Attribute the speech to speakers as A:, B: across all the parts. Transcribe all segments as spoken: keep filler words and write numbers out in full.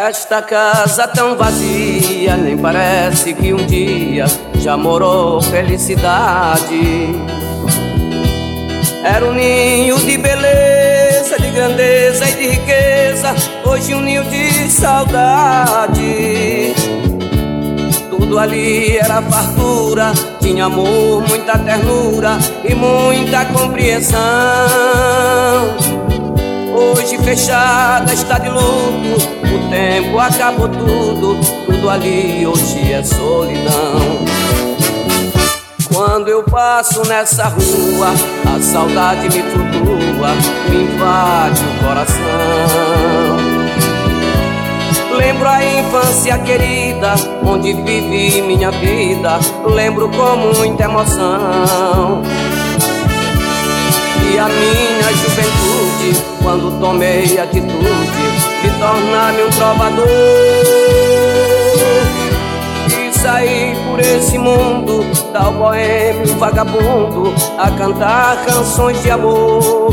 A: Esta casa tão vazia, nem parece que um dia já morou felicidade. Era um ninho de beleza, de grandeza e de riqueza, hoje um ninho de saudade. Tudo ali era fartura, tinha amor, muita ternura e muita compreensão. Hoje fechada está de luto, o tempo acabou tudo, tudo ali hoje é solidão. Quando eu passo nessa rua, a saudade me flutua, me invade o coração. Lembro a infância querida, onde vivi minha vida, lembro com muita emoção. E a minha juventude, quando tomei a atitude de tornar-me um trovador, e saí por esse mundo, tal boêmio vagabundo, a cantar canções de amor.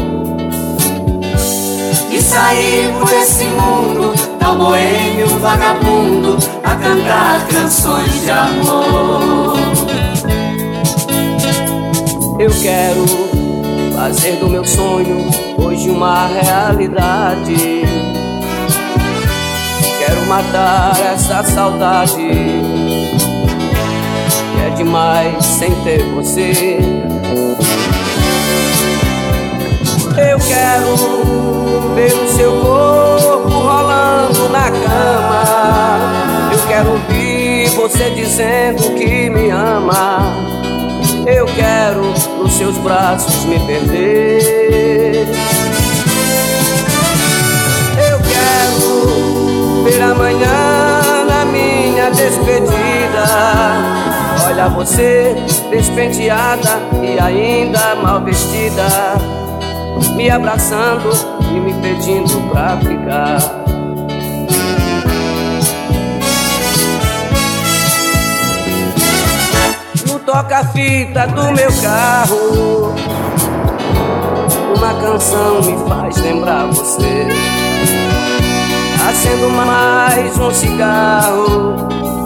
B: E saí por esse mundo, tal boêmio vagabundo, a cantar canções de amor.
A: Eu quero fazer do meu sonho hoje uma realidade. Quero matar essa saudade, que é demais sem ter você. Eu quero ver o seu corpo rolando na cama. Eu quero ouvir você dizendo que me ama. Eu quero nos seus braços me perder. Eu quero ver amanhã na minha despedida. Olha você despenteada e ainda mal vestida, me abraçando e me pedindo pra ficar. Toca-fita do meu carro, uma canção me faz lembrar você. Acendo mais um cigarro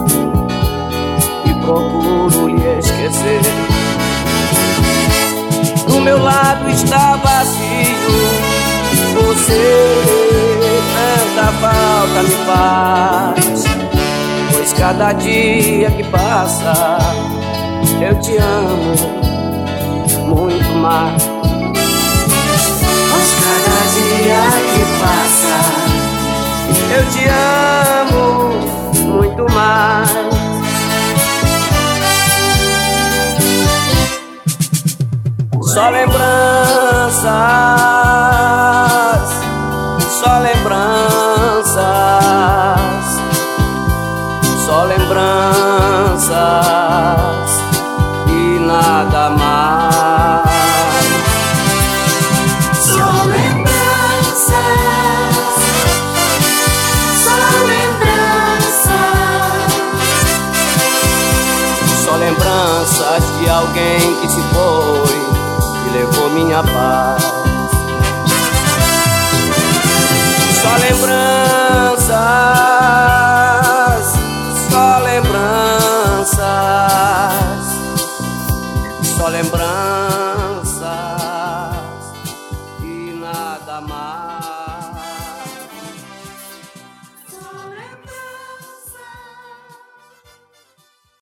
A: e procuro lhe esquecer. Do meu lado está vazio, você tanta falta me faz, pois cada dia que passa eu te amo muito mais.
B: Mas cada dia que passa
A: eu te amo muito mais. Só lembranças, só lembranças, só lembranças, nada mais.
B: Só lembranças, só lembranças,
A: só lembranças de alguém que se foi e levou minha paz. Só lembranças, só lembranças, só lembrança.